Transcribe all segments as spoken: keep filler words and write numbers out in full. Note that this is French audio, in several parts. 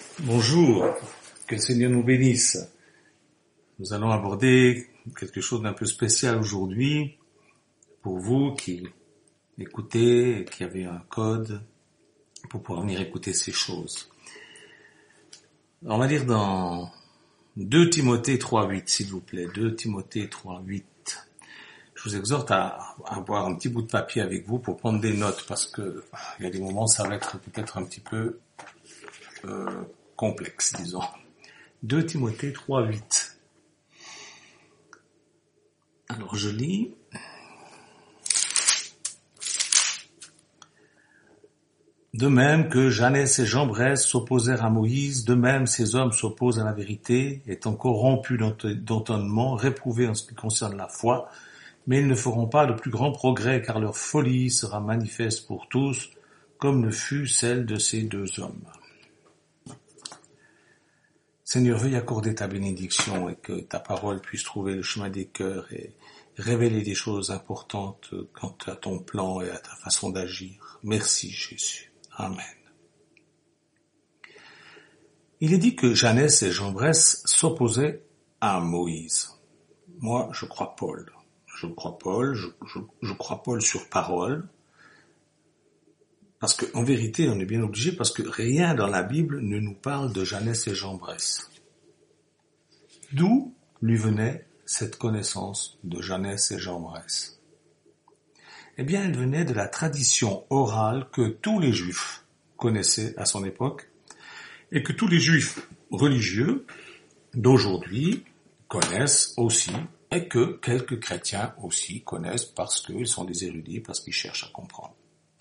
Bonjour, que le Seigneur nous bénisse. Nous allons aborder quelque chose d'un peu spécial aujourd'hui pour vous qui écoutez, qui avez un code pour pouvoir venir écouter ces choses. On va lire dans deux Timothée trois huit, s'il vous plaît, deux Timothée trois huit. Je vous exhorte à avoir un petit bout de papier avec vous pour prendre des notes parce que il y a des moments où ça va être peut-être un petit peu euh, complexe, disons. deux Timothée trois huit. Alors je lis. De même que Jeannès et Jambres s'opposèrent à Moïse, de même ces hommes s'opposent à la vérité, étant corrompus d'entendement, réprouvés en ce qui concerne la foi, mais ils ne feront pas de plus grand progrès car leur folie sera manifeste pour tous, comme le fut celle de ces deux hommes. Seigneur, veuille accorder ta bénédiction et que ta parole puisse trouver le chemin des cœurs et révéler des choses importantes quant à ton plan et à ta façon d'agir. Merci Jésus. Amen. Il est dit que Jeannès et Jambres s'opposaient à Moïse. Moi, je crois Paul. Je crois Paul, je, je, je crois Paul sur parole. Parce qu'en vérité, on est bien obligé, parce que rien dans la Bible ne nous parle de Jeannès et Jambres. D'où lui venait cette connaissance de Jeannès et Jambres? Eh bien, elle venait de la tradition orale que tous les Juifs connaissaient à son époque, et que tous les Juifs religieux d'aujourd'hui connaissent aussi, et que quelques chrétiens aussi connaissent parce qu'ils sont des érudits, parce qu'ils cherchent à comprendre.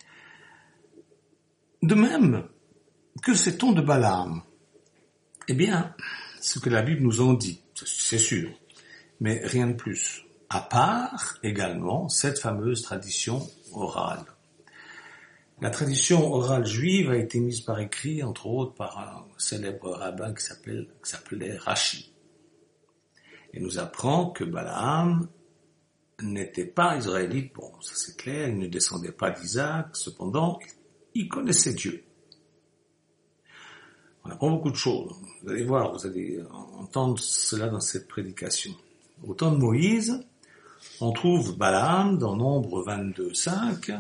De même, que sait-on de Balaam? Eh bien, ce que la Bible nous en dit, c'est sûr, mais rien de plus, à part également cette fameuse tradition orale. La tradition orale juive a été mise par écrit, entre autres, par un célèbre rabbin qui s'appelle, qui s'appelait Rashi. Et nous apprend que Balaam n'était pas israélite, bon, ça c'est clair, il ne descendait pas d'Isaac, cependant, il connaissait Dieu. On apprend beaucoup de choses. Vous allez voir, vous allez entendre cela dans cette prédication. Au temps de Moïse, on trouve Balaam dans Nombre vingt-deux cinq.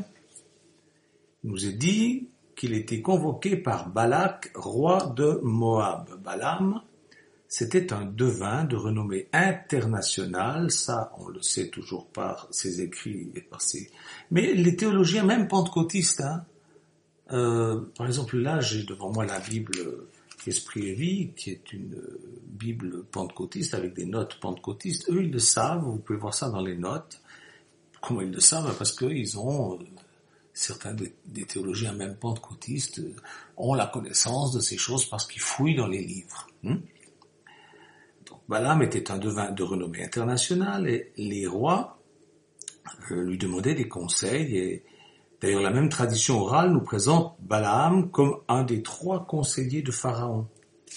Il nous est dit qu'il était convoqué par Balak, roi de Moab. Balaam, c'était un devin de renommée internationale, ça on le sait toujours par ses écrits et par ses... Mais les théologiens, même pentecôtistes, hein, Euh, par exemple, là, j'ai devant moi la Bible Esprit et Vie, qui est une Bible pentecôtiste avec des notes pentecôtistes. Eux, ils le savent, vous pouvez voir ça dans les notes. Comment ils le savent? Parce qu'ils ont, euh, certains des, des théologiens, même pentecôtistes, euh, ont la connaissance de ces choses parce qu'ils fouillent dans les livres. Hum? Donc, Balaam était un devin de renommée internationale et les rois euh, lui demandaient des conseils et d'ailleurs, la même tradition orale nous présente Balaam comme un des trois conseillers de Pharaon.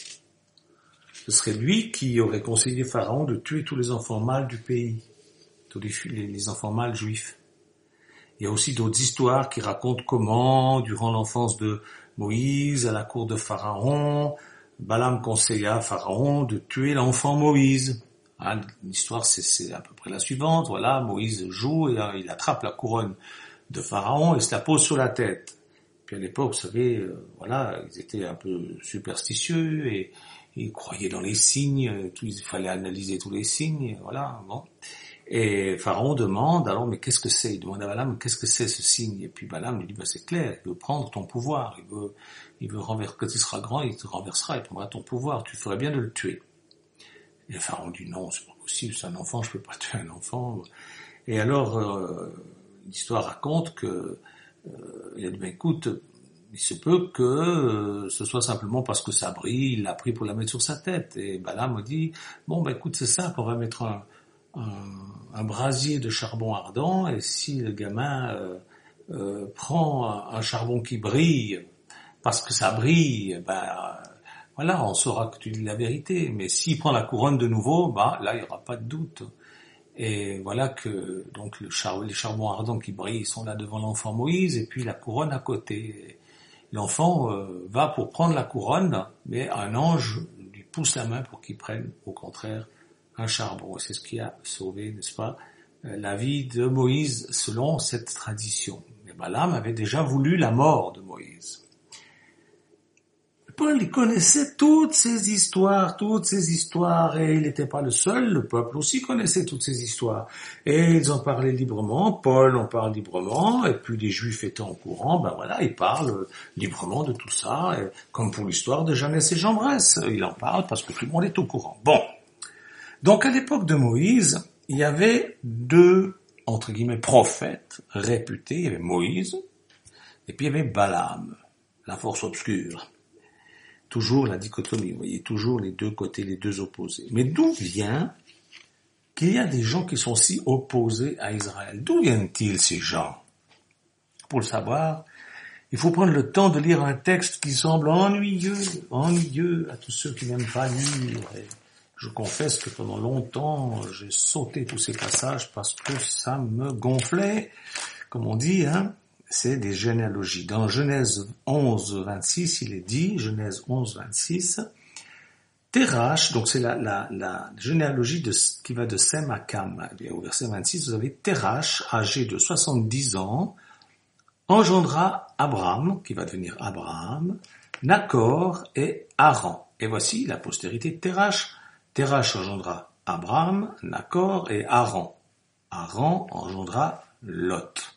Ce serait lui qui aurait conseillé Pharaon de tuer tous les enfants mâles du pays, tous les, les enfants mâles juifs. Il y a aussi d'autres histoires qui racontent comment, durant l'enfance de Moïse, à la cour de Pharaon, Balaam conseilla à Pharaon de tuer l'enfant Moïse. Hein, l'histoire, c'est, c'est à peu près la suivante. Voilà, Moïse joue et il attrape la couronne de Pharaon et se la pose sur la tête. Puis à l'époque, vous savez, euh, voilà, ils étaient un peu superstitieux et, et ils croyaient dans les signes, tout, il fallait analyser tous les signes, voilà, bon. Et Pharaon demande, alors, mais qu'est-ce que c'est? Il demande à Balaam, qu'est-ce que c'est ce signe? Et puis Balaam lui dit, bah, c'est clair, il veut prendre ton pouvoir, il veut, il veut renverser, quand il sera grand, il te renversera, il prendra ton pouvoir, tu ferais bien de le tuer. Et Pharaon dit, non, c'est pas possible, c'est un enfant, je peux pas tuer un enfant. Et alors, euh, l'histoire raconte que euh, il a dit, ben écoute, il se peut que euh, ce soit simplement parce que ça brille, il l'a pris pour la mettre sur sa tête. Et Balaam me dit, bon ben écoute, c'est simple, on va mettre un, un, un brasier de charbon ardent, et si le gamin euh, euh, prend un, un charbon qui brille, parce que ça brille, ben euh, voilà, on saura que tu dis la vérité. Mais s'il prend la couronne de nouveau, ben là, il n'y aura pas de doute. Et voilà que donc le char- les charbons ardents qui brillent sont là devant l'enfant Moïse et puis la couronne à côté. l'enfant euh, va pour prendre la couronne, mais un ange lui pousse la main pour qu'il prenne, au contraire, un charbon. C'est ce qui a sauvé, n'est-ce pas, la vie de Moïse selon cette tradition. Mais Balaam avait déjà voulu la mort de Moïse. Paul, il connaissait toutes ces histoires, toutes ces histoires, et il n'était pas le seul, le peuple aussi connaissait toutes ces histoires. Et ils en parlaient librement, Paul en parle librement, et puis les Juifs étant au courant, ben voilà, ils parlent librement de tout ça, et comme pour l'histoire de Jeannès et Jean Bresse, il en parle parce que tout le monde est au courant. Bon, donc à l'époque de Moïse, il y avait deux, entre guillemets, prophètes réputés, il y avait Moïse, et puis il y avait Balaam, la force obscure. Toujours la dichotomie, vous voyez, toujours les deux côtés, les deux opposés. Mais d'où vient qu'il y a des gens qui sont si opposés à Israël? D'où viennent-ils ces gens? Pour le savoir, il faut prendre le temps de lire un texte qui semble ennuyeux, ennuyeux à tous ceux qui n'aiment pas lire. Et je confesse que pendant longtemps, j'ai sauté tous ces passages parce que ça me gonflait, comme on dit, hein. C'est des généalogies. Dans Genèse onze, vingt-six, il est dit, Genèse onze, vingt-six, Terach, donc c'est la, la, la généalogie de, qui va de Sem à Cam. Et au verset vingt-six, vous avez Terach, âgé de soixante-dix ans, engendra Abraham, qui va devenir Abraham, Nacor et Haran. Et voici la postérité de Terach. Terach engendra Abraham, Nacor et Haran. Haran engendra Lot.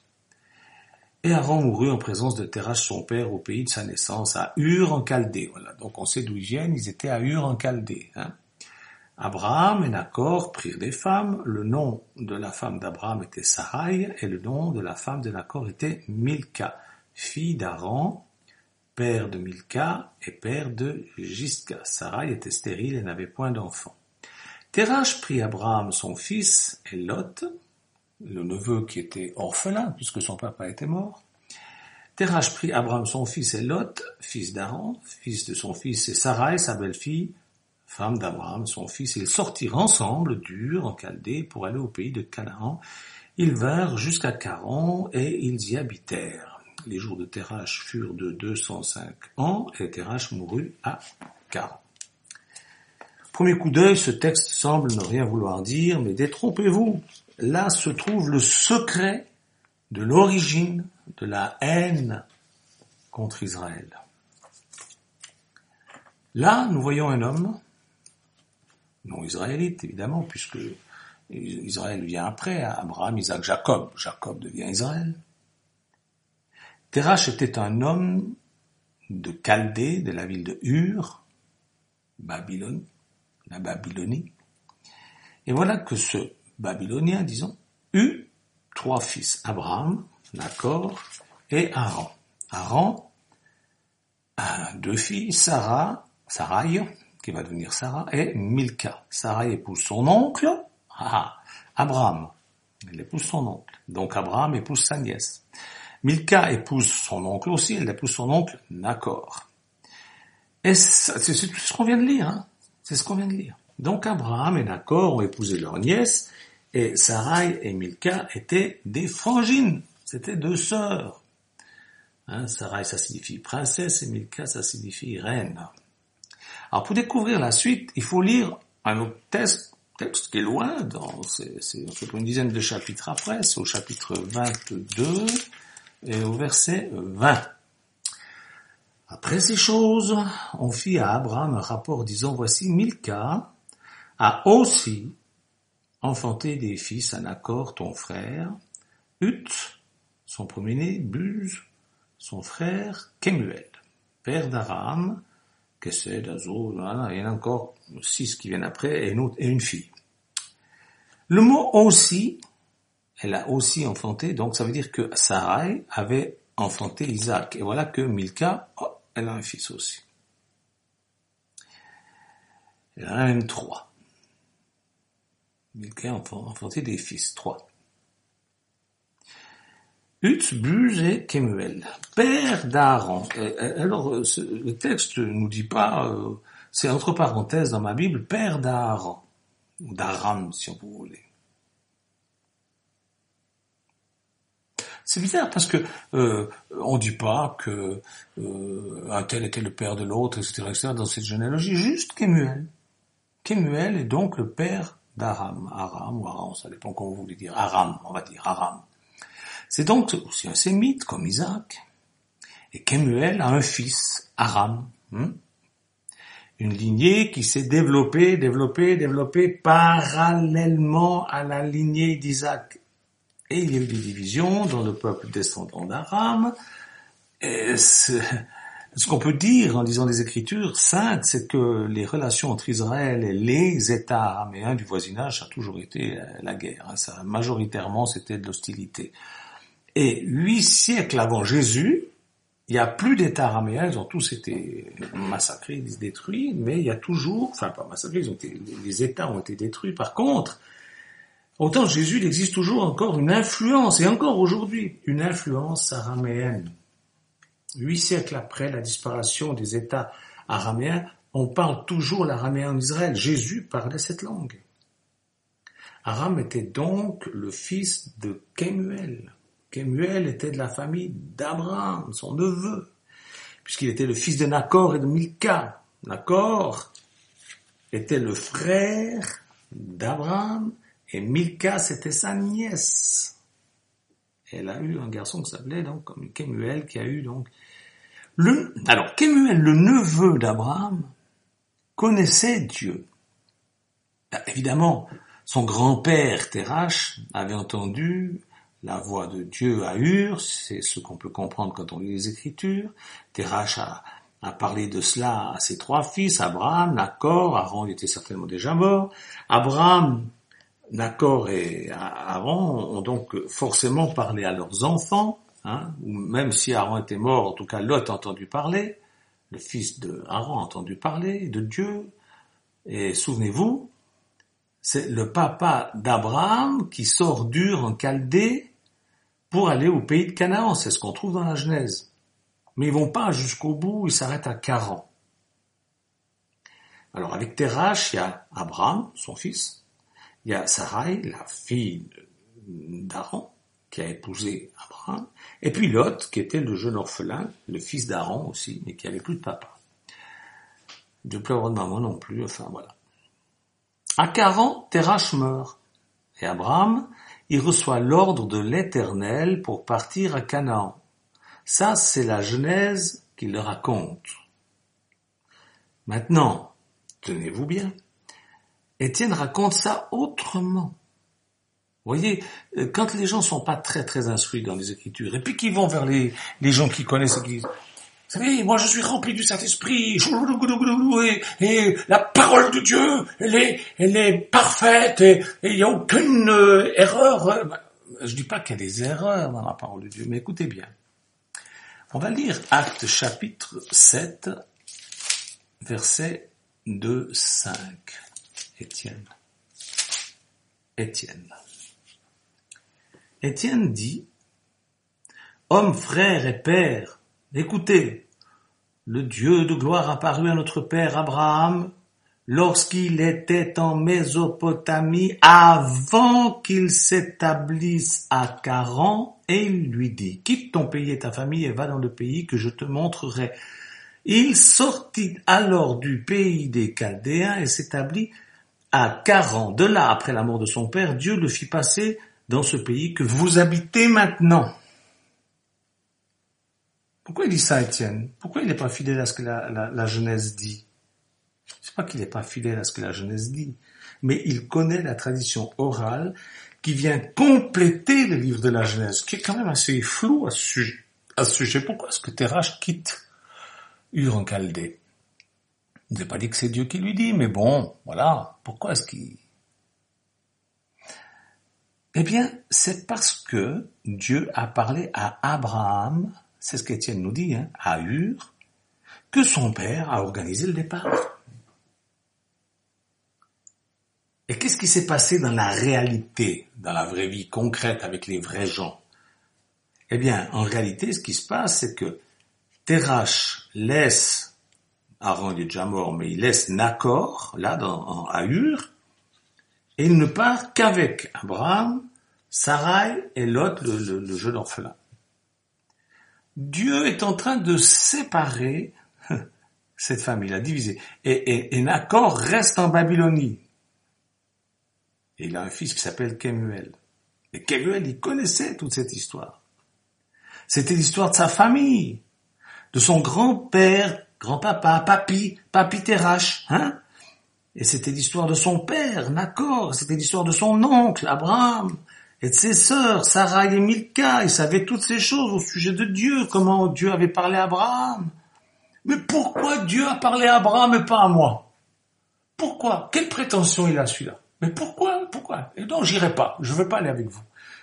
Et Haran mourut en présence de Terach son père au pays de sa naissance, à Ur en Chaldée. Voilà, donc on sait d'où ils viennent, ils étaient à Ur en Chaldée. Hein. Abraham et Nacor prirent des femmes, le nom de la femme d'Abraham était Sarai, et le nom de la femme de Nacor était Milka, fille d'Haran, père de Milka et père de Gisca. Sarai était stérile et n'avait point d'enfant. Terach prit Abraham son fils et Lot, le neveu qui était orphelin, puisque son papa était mort. Terach prit Abraham son fils et Lot, fils d'Haran, fils de son fils, et Sarai, sa belle-fille, femme d'Abraham, son fils. Ils sortirent ensemble d'Ur, en Chaldée, pour aller au pays de Canaan. Ils vinrent jusqu'à Charan, et ils y habitèrent. Les jours de Terach furent de deux cent cinq ans, et Terach mourut à Charan. Premier coup d'œil, ce texte semble ne rien vouloir dire, mais détrompez-vous. Là se trouve le secret de l'origine de la haine contre Israël. Là, nous voyons un homme, non israélite évidemment, puisque Israël vient après, Abraham, Isaac, Jacob. Jacob devient Israël. Terach était un homme de Chaldée, de la ville de Ur, Babylone, la Babylonie. Et voilà que ce Babylonien, disons, eut trois fils, Abraham, Nacor et Haran. Haran a deux filles, Sarah, Sarai, qui va devenir Sarah, et Milka. Sarai épouse son oncle, ah, Abraham, elle épouse son oncle. Donc Abraham épouse sa nièce. Milka épouse son oncle aussi, elle épouse son oncle Nacor. Et c'est, c'est ce qu'on vient de lire, hein. C'est ce qu'on vient de lire. Donc Abraham et Nacor ont épousé leur nièce, et Sarai et Milka étaient des frangines, c'était deux sœurs. Hein, Sarai, ça signifie princesse, et Milka, ça signifie reine. Alors pour découvrir la suite, il faut lire un autre texte, texte qui est loin, dans, c'est, c'est, c'est une dizaine de chapitres après, c'est au chapitre vingt-deux, et au verset vingt. Après ces choses, on fit à Abraham un rapport disant, voici Milka a aussi enfanté des fils à Nacor, ton frère, Ut, son premier-né, Buz, son frère, Kemuel, père d'Aram, Kesed, Azo, voilà, il y en a encore six qui viennent après, et une autre, et une fille. Le mot aussi, elle a aussi enfanté, donc ça veut dire que Sarai avait enfanté Isaac, et voilà que Milka, oh, elle a un fils aussi. Elle en a même trois. Milka a enfanté des fils, trois. Ut, Buz et Kemuel, père d'Aaron. Alors, le texte ne nous dit pas, euh, c'est entre parenthèses dans ma Bible, père d'Aaron, ou d'Aram, si on vous voulez. C'est bizarre parce que euh, on dit pas que euh, un tel était le père de l'autre, et cetera, et cetera dans cette généalogie. Juste Kemuel. Kemuel est donc le père d'Aram. Aram ou Aram, ça dépend comment vous voulez dire. Aram, on va dire Aram. C'est donc aussi un sémite comme Isaac. Et Kemuel a un fils, Aram. Hmm? Une lignée qui s'est développée, développée, développée parallèlement à la lignée d'Isaac. Et il y a eu des divisions dans le peuple descendant d'Aram. Et ce qu'on peut dire en lisant les Écritures saintes, c'est que les relations entre Israël et les États araméens du voisinage, ça a toujours été la guerre. Ça, majoritairement, c'était de l'hostilité. Et huit siècles avant Jésus, il n'y a plus d'États araméens, ils ont tous été massacrés, détruits, mais il y a toujours, enfin pas massacrés, ils ont été, les États ont été détruits. Par contre, au temps de Jésus, il existe toujours encore une influence, et encore aujourd'hui, une influence araméenne. Huit siècles après la disparition des États araméens, on parle toujours l'araméen en Israël. Jésus parlait cette langue. Aram était donc le fils de Kemuel. Kemuel était de la famille d'Abraham, son neveu, puisqu'il était le fils de Nakor et de Milka. Nakor était le frère d'Abraham, et Milka, c'était sa nièce. Elle a eu un garçon qui s'appelait donc comme Kemuel, qui a eu donc le. Alors Kemuel, le neveu d'Abraham, connaissait Dieu. Évidemment, son grand-père Terach avait entendu la voix de Dieu à Ur, c'est ce qu'on peut comprendre quand on lit les Écritures. Terach a, a parlé de cela à ses trois fils, Abraham, Nakor, Aaron était certainement déjà mort. Abraham, Nakor et Aaron ont donc forcément parlé à leurs enfants, hein, ou même si Aaron était mort, en tout cas Lot a entendu parler, le fils de Aaron a entendu parler de Dieu, et souvenez-vous, c'est le papa d'Abraham qui sort d'Ur en Chaldée pour aller au pays de Canaan, c'est ce qu'on trouve dans la Genèse. Mais ils vont pas jusqu'au bout, ils s'arrêtent à Charan. Alors avec Terach, il y a Abraham, son fils, il y a Sarai, la fille d'Aaron, qui a épousé Abraham, et puis Lot, qui était le jeune orphelin, le fils d'Aaron aussi, mais qui avait plus de papa. De plus avoir de maman non plus, enfin voilà. À Charan, Terach meurt, et Abraham, il reçoit l'ordre de l'Éternel pour partir à Canaan. Ça, c'est la Genèse qu'il le raconte. Maintenant, tenez-vous bien, Étienne raconte ça autrement. Vous voyez, quand les gens sont pas très très instruits dans les Écritures, et puis qu'ils vont vers les, les gens qui connaissent, qui disent, vous savez, moi je suis rempli du Saint-Esprit, et, et la parole de Dieu, elle est, elle est parfaite, et il n'y a aucune euh, erreur. Je dis pas qu'il y a des erreurs dans la parole de Dieu, mais écoutez bien. On va lire Actes chapitre sept, versets deux à cinq. Étienne. Étienne. Étienne dit, « Homme, frère et père, écoutez, le Dieu de gloire apparut à notre père Abraham lorsqu'il était en Mésopotamie avant qu'il s'établisse à Charan et il lui dit, quitte ton pays et ta famille et va dans le pays que je te montrerai. Il sortit alors du pays des Chaldéens et s'établit à Charan. De là, après la mort de son père, Dieu le fit passer dans ce pays que vous habitez maintenant. » Pourquoi il dit ça, Étienne? Pourquoi il n'est pas fidèle à ce que la, la, la Genèse dit? C'est pas qu'il n'est pas fidèle à ce que la Genèse dit, mais il connaît la tradition orale qui vient compléter le livre de la Genèse, qui est quand même assez flou à ce sujet. À ce sujet. Pourquoi est-ce que Terach quitte Ur en Chaldée? Je n'ai pas dit que c'est Dieu qui lui dit, mais bon, voilà. Pourquoi est-ce qu'il... Eh bien, c'est parce que Dieu a parlé à Abraham, c'est ce qu'Étienne nous dit, hein, à Ur, que son père a organisé le départ. Et qu'est-ce qui s'est passé dans la réalité, dans la vraie vie concrète avec les vrais gens? Eh bien, en réalité, ce qui se passe, c'est que Terach laisse, Aaron est déjà mort, mais il laisse Nakor, là, dans, à Ur, et il ne part qu'avec Abraham, Sarai et Lot, le, le, le jeune orphelin. Dieu est en train de séparer cette famille, la diviser. Et, et, et Nacor reste en Babylonie. Et il a un fils qui s'appelle Kemuel. Et Kemuel, il connaissait toute cette histoire. C'était l'histoire de sa famille, de son grand-père, grand-papa, papi, papi Terach, hein? Et c'était l'histoire de son père, Nacor, c'était l'histoire de son oncle, Abraham, et de ses sœurs, Sarah et Milka. Il savait toutes ces choses au sujet de Dieu, comment Dieu avait parlé à Abraham. Mais pourquoi Dieu a parlé à Abraham et pas à moi? Pourquoi? Quelle prétention il a celui-là? Mais pourquoi? Pourquoi? Et donc j'irai pas, je veux pas aller avec vous.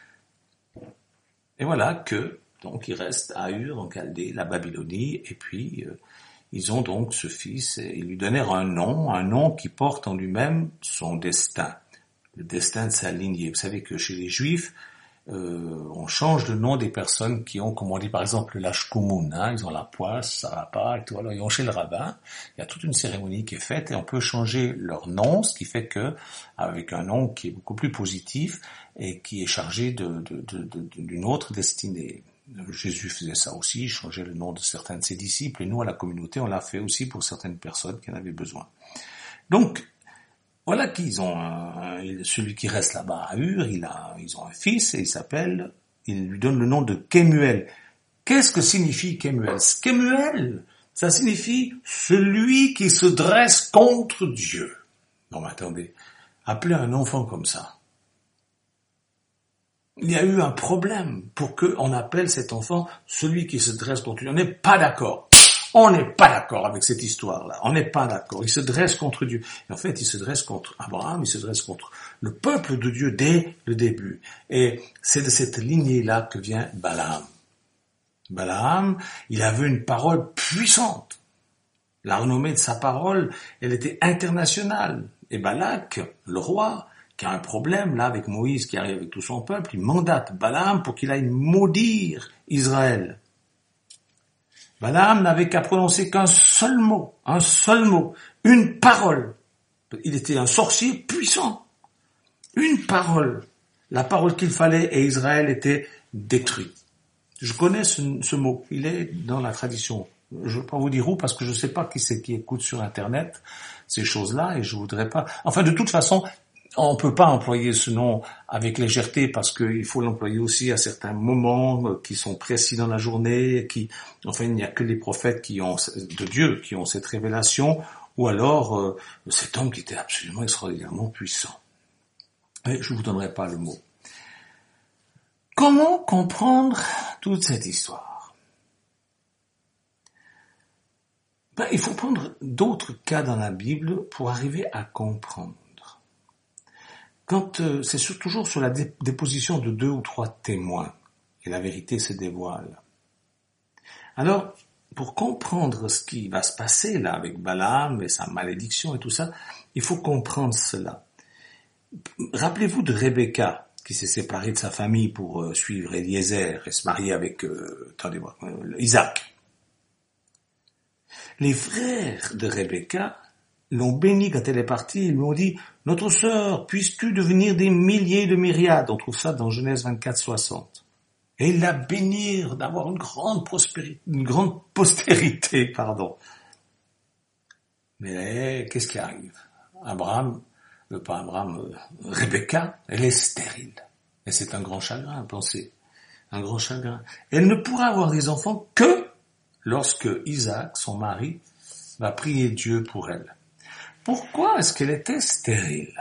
Et voilà que, donc il reste à Ur, en Chaldée, la Babylonie, et puis euh, ils ont donc ce fils, et ils lui donnèrent un nom, un nom qui porte en lui-même son destin, le destin de sa lignée. Vous savez que chez les Juifs, euh, on change le nom des personnes qui ont, comme on dit par exemple, le lashkumun, hein, ils ont la poisse, ça va pas, et tout, alors ils vont chez le rabbin, il y a toute une cérémonie qui est faite, et on peut changer leur nom, ce qui fait que, avec un nom qui est beaucoup plus positif, et qui est chargé de, de, de, de, d'une autre destinée. Jésus faisait ça aussi, il changeait le nom de certains de ses disciples, et nous, à la communauté, on l'a fait aussi pour certaines personnes qui en avaient besoin. Donc, voilà qu'ils ont un, celui qui reste là-bas à Ur, il a, ils ont un fils, et il s'appelle, il lui donne le nom de Kemuel. Qu'est-ce que signifie Kemuel? Kemuel, ça signifie celui qui se dresse contre Dieu. Non mais attendez, appeler un enfant comme ça. Il y a eu un problème pour qu'on appelle cet enfant celui qui se dresse contre Dieu. On n'est pas d'accord. On n'est pas d'accord avec cette histoire-là. On n'est pas d'accord. Il se dresse contre Dieu. Et en fait, il se dresse contre Abraham, il se dresse contre le peuple de Dieu dès le début. Et c'est de cette lignée-là que vient Balaam. Balaam, il avait une parole puissante. La renommée de sa parole, elle était internationale. Et Balak, le roi, qui a un problème là avec Moïse qui arrive avec tout son peuple, il mandate Balaam pour qu'il aille maudire Israël. Balaam n'avait qu'à prononcer qu'un seul mot, un seul mot, une parole. Il était un sorcier puissant. Une parole, la parole qu'il fallait, et Israël était détruit. Je connais ce, ce mot, il est dans la tradition. Je ne vais pas vous dire où, parce que je ne sais pas qui c'est qui écoute sur Internet ces choses-là, et je voudrais pas... Enfin, de toute façon, on peut pas employer ce nom avec légèreté parce qu'il faut l'employer aussi à certains moments qui sont précis dans la journée, qui, enfin, il n'y a que les prophètes qui ont, de Dieu, qui ont cette révélation, ou alors, euh, cet homme qui était absolument extraordinairement puissant. Et je vous donnerai pas le mot. Comment comprendre toute cette histoire? Ben, il faut prendre d'autres cas dans la Bible pour arriver à comprendre. Quand euh, c'est sur, toujours sur la dé- déposition de deux ou trois témoins et la vérité se dévoile. Alors, pour comprendre ce qui va se passer là avec Balaam et sa malédiction et tout ça, il faut comprendre cela. Rappelez-vous de Rebecca qui s'est séparée de sa famille pour euh, suivre Eliezer et se marier avec euh, attendez-moi, euh, Isaac. Les frères de Rebecca l'ont bénie quand elle est partie, ils lui ont dit « Notre sœur, puisses-tu devenir des milliers de myriades ?» On trouve ça dans Genèse vingt-quatre, soixante. Et ils la bénirent d'avoir une grande prospérité, une grande postérité, pardon. Mais qu'est-ce qui arrive? Abraham, euh, pas Abraham, euh, Rebecca, elle est stérile. Et c'est un grand chagrin, pensez. Un grand chagrin. Elle ne pourra avoir des enfants que lorsque Isaac, son mari, va prier Dieu pour elle. Pourquoi est-ce qu'elle était stérile?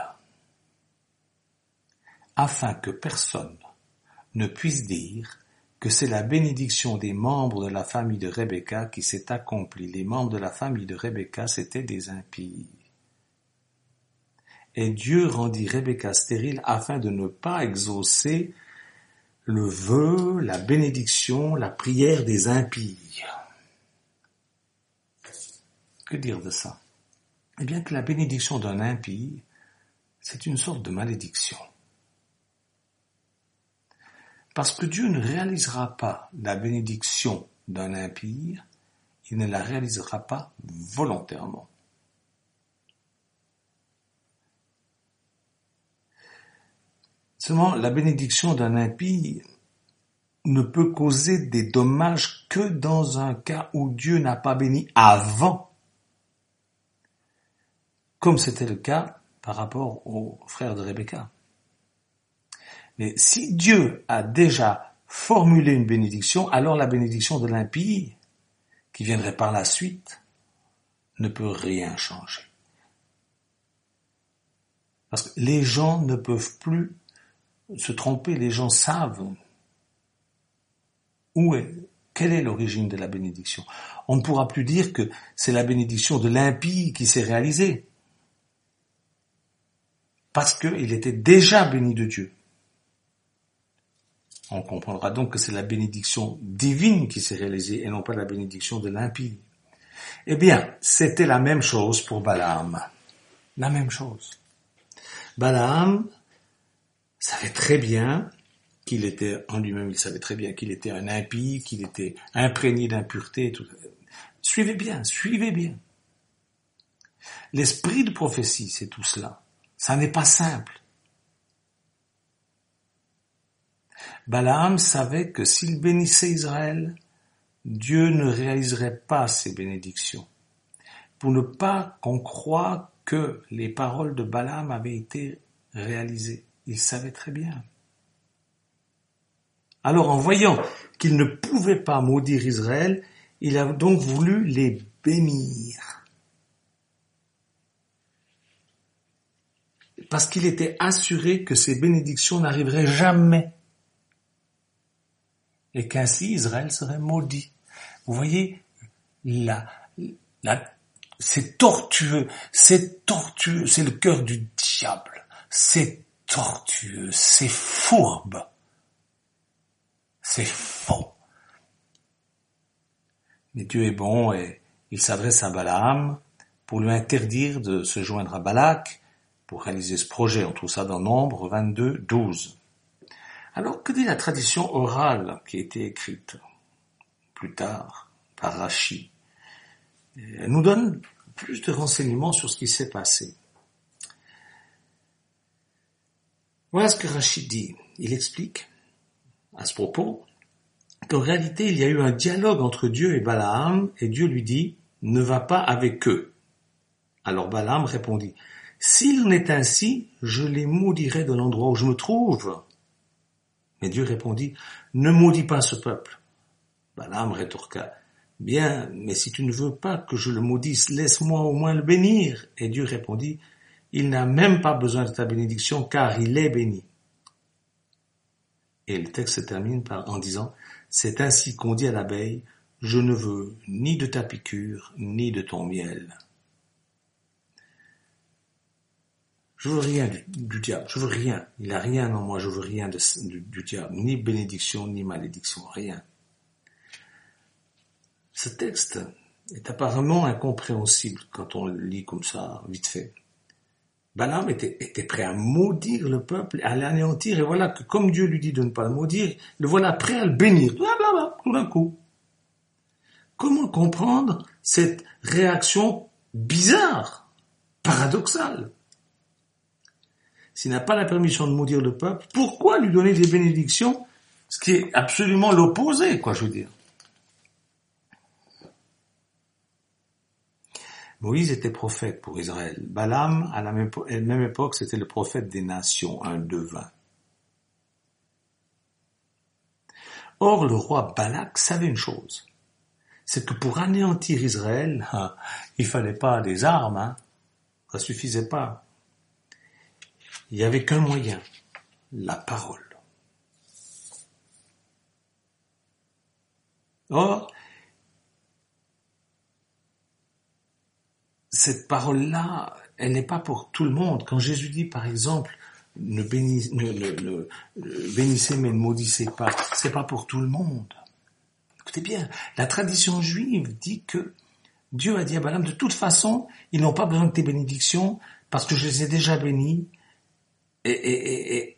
Afin que personne ne puisse dire que c'est la bénédiction des membres de la famille de Rebecca qui s'est accomplie. Les membres de la famille de Rebecca, c'étaient des impies. Et Dieu rendit Rebecca stérile afin de ne pas exaucer le vœu, la bénédiction, la prière des impies. Que dire de ça? Eh bien que la bénédiction d'un impie, c'est une sorte de malédiction. Parce que Dieu ne réalisera pas la bénédiction d'un impie, il ne la réalisera pas volontairement. Seulement, la bénédiction d'un impie ne peut causer des dommages que dans un cas où Dieu n'a pas béni avant, comme c'était le cas par rapport au frère de Rebecca. Mais si Dieu a déjà formulé une bénédiction, alors la bénédiction de l'impie, qui viendrait par la suite, ne peut rien changer. Parce que les gens ne peuvent plus se tromper, les gens savent où est, quelle est l'origine de la bénédiction. On ne pourra plus dire que c'est la bénédiction de l'impie qui s'est réalisée, parce qu'il était déjà béni de Dieu. On comprendra donc que c'est la bénédiction divine qui s'est réalisée et non pas la bénédiction de l'impie. Eh bien, c'était la même chose pour Balaam. La même chose. Balaam savait très bien qu'il était, en lui-même, il savait très bien qu'il était un impie, qu'il était imprégné d'impureté. Tout. Suivez bien, suivez bien. L'esprit de prophétie, c'est tout cela. Ça n'est pas simple. Balaam savait que s'il bénissait Israël, Dieu ne réaliserait pas ses bénédictions. Pour ne pas qu'on croie que les paroles de Balaam avaient été réalisées. Il savait très bien. Alors, en voyant qu'il ne pouvait pas maudire Israël, il a donc voulu les bénir. Parce qu'il était assuré que ces bénédictions n'arriveraient jamais. Et qu'ainsi Israël serait maudit. Vous voyez, là, là, c'est tortueux, c'est tortueux, c'est le cœur du diable, c'est tortueux, c'est fourbe, c'est faux. Mais Dieu est bon et il s'adresse à Balaam pour lui interdire de se joindre à Balak pour réaliser ce projet. On trouve ça dans Nombre vingt-deux, douze. Alors, que dit la tradition orale qui a été écrite plus tard par Rachi? Elle nous donne plus de renseignements sur ce qui s'est passé. Voilà ce que Rachi dit. Il explique, à ce propos, qu'en réalité, il y a eu un dialogue entre Dieu et Balaam, et Dieu lui dit « Ne va pas avec eux ». Alors Balaam répondit « S'il en est ainsi, je les maudirai de l'endroit où je me trouve ». Mais Dieu répondit, ne maudis pas ce peuple. Balaam rétorqua, bien, mais si tu ne veux pas que je le maudisse, laisse-moi au moins le bénir. Et Dieu répondit, il n'a même pas besoin de ta bénédiction, car il est béni. Et le texte se termine par, en disant, c'est ainsi qu'on dit à l'abeille, je ne veux ni de ta piqûre, ni de ton miel. Je veux rien du, du diable, je veux rien. Il n'a rien en moi, je veux rien de, du, du diable, ni bénédiction, ni malédiction, rien. Ce texte est apparemment incompréhensible quand on le lit comme ça, vite fait. Balaam était, était prêt à maudire le peuple, à l'anéantir, et voilà que comme Dieu lui dit de ne pas le maudire, le voilà prêt à le bénir, blablabla, tout d'un coup. Comment comprendre cette réaction bizarre, paradoxale? S'il n'a pas la permission de maudire le peuple, pourquoi lui donner des bénédictions, ce qui est absolument l'opposé, quoi, je veux dire. Moïse était prophète pour Israël. Balaam, à la même, à la même époque, c'était le prophète des nations, un devin. Or, le roi Balak savait une chose, c'est que pour anéantir Israël, hein, il fallait pas des armes, hein, ça suffisait pas. Il n'y avait qu'un moyen, la parole. Or, cette parole-là, elle n'est pas pour tout le monde. Quand Jésus dit, par exemple, ne, bénis, ne, ne, ne, ne bénissez mais ne maudissez pas, c'est pas pour tout le monde. Écoutez bien, la tradition juive dit que Dieu a dit à Balaam, de toute façon, ils n'ont pas besoin de tes bénédictions parce que je les ai déjà bénis. Et, et, et, et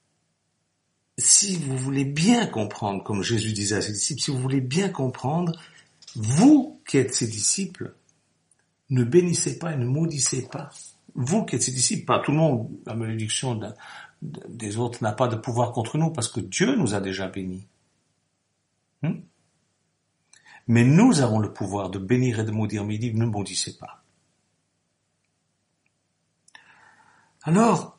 si vous voulez bien comprendre, comme Jésus disait à ses disciples, si vous voulez bien comprendre, vous qui êtes ses disciples, ne bénissez pas et ne maudissez pas vous qui êtes ses disciples, pas tout le monde, la malédiction de, de, des autres n'a pas de pouvoir contre nous parce que Dieu nous a déjà bénis. Hmm? Mais nous avons le pouvoir de bénir et de maudire, mais il dit, ne maudissez pas. Alors,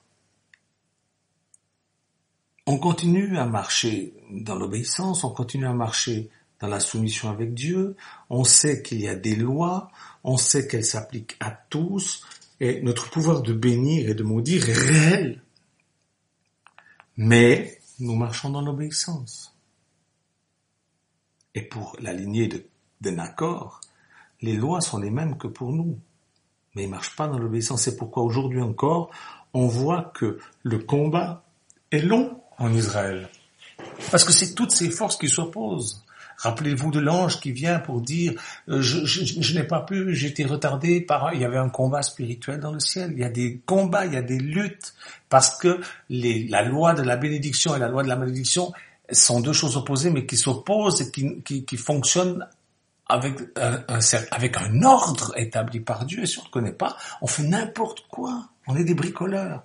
on continue à marcher dans l'obéissance, on continue à marcher dans la soumission avec Dieu, on sait qu'il y a des lois, on sait qu'elles s'appliquent à tous, et notre pouvoir de bénir et de maudire est réel. Mais nous marchons dans l'obéissance. Et pour la lignée de, de Nachor, les lois sont les mêmes que pour nous. Mais ils ne marchent pas dans l'obéissance. C'est pourquoi aujourd'hui encore, on voit que le combat est long en Israël. Parce que c'est toutes ces forces qui s'opposent. Rappelez-vous de l'ange qui vient pour dire euh, je, je, je n'ai pas pu, j'ai été retardé par... Il y avait un combat spirituel dans le ciel. Il y a des combats, il y a des luttes. Parce que les, la loi de la bénédiction et la loi de la malédiction sont deux choses opposées, mais qui s'opposent et qui, qui, qui fonctionnent avec un, un, avec un ordre établi par Dieu. Et si on ne le connaît pas, on fait n'importe quoi. On est des bricoleurs.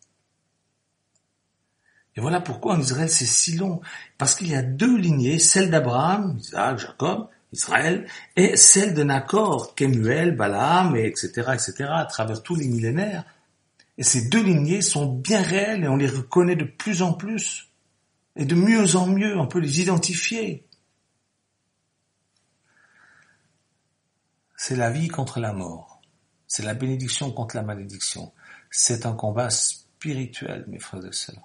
Et voilà pourquoi en Israël c'est si long. Parce qu'il y a deux lignées, celle d'Abraham, Isaac, Jacob, Israël, et celle de Nachor, Kemuel, Balaam, et etc., et cetera, à travers tous les millénaires. Et ces deux lignées sont bien réelles et on les reconnaît de plus en plus. Et de mieux en mieux, on peut les identifier. C'est la vie contre la mort. C'est la bénédiction contre la malédiction. C'est un combat spirituel, mes frères et sœurs.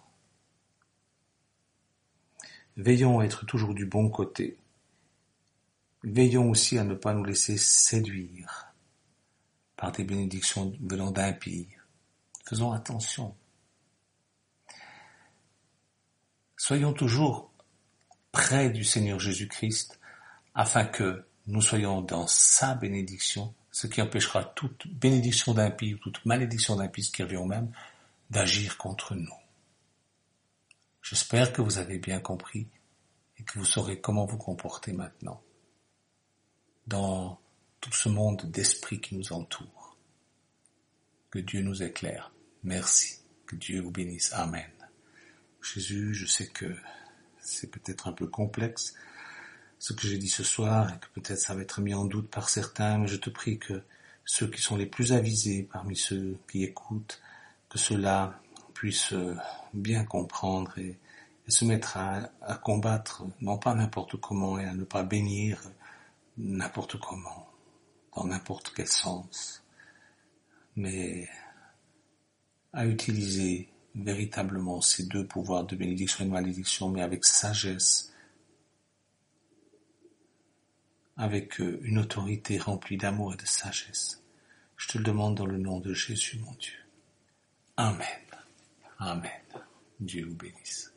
Veillons à être toujours du bon côté. Veillons aussi à ne pas nous laisser séduire par des bénédictions venant d'impies. Faisons attention. Soyons toujours près du Seigneur Jésus-Christ afin que nous soyons dans sa bénédiction, ce qui empêchera toute bénédiction d'impie ou toute malédiction d'impie, ce qui revient au même, d'agir contre nous. J'espère que vous avez bien compris et que vous saurez comment vous comporter maintenant dans tout ce monde d'esprit qui nous entoure. Que Dieu nous éclaire. Merci. Que Dieu vous bénisse. Amen. Jésus, je sais que c'est peut-être un peu complexe ce que j'ai dit ce soir et que peut-être ça va être mis en doute par certains, mais je te prie que ceux qui sont les plus avisés parmi ceux qui écoutent, que ceux-là puissent bien comprendre et, et se mettre à, à combattre, non pas n'importe comment et à ne pas bénir n'importe comment, dans n'importe quel sens, mais à utiliser véritablement ces deux pouvoirs de bénédiction et de malédiction, mais avec sagesse, avec une autorité remplie d'amour et de sagesse. Je te le demande dans le nom de Jésus, mon Dieu. Amen. Amen. Dieu vous bénisse.